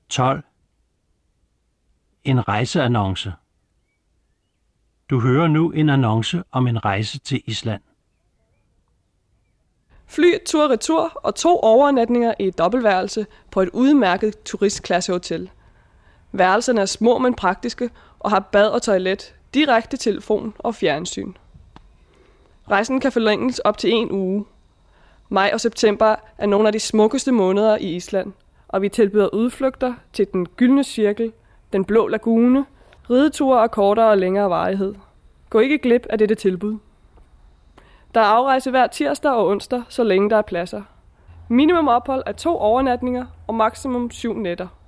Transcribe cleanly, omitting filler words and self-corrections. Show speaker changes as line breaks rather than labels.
12. En rejseannonce. Du hører nu en annonce om en rejse til Island.
Fly tur-retur og 2 overnatninger i et dobbeltværelse på et udmærket turistklassehotel. Værelserne er små, men praktiske og har bad og toilet, direkte telefon og fjernsyn. Rejsen kan forlænges op til 1 uge. Maj og september er nogle af de smukkeste måneder i Island, og vi tilbyder udflugter til den gyldne cirkel, den blå lagune, rideture af kortere og længere varighed. Gå ikke glip af dette tilbud. Der er afrejse hver tirsdag og onsdag, så længe der er pladser. Minimum ophold er 2 overnatninger og maksimum 7 nætter.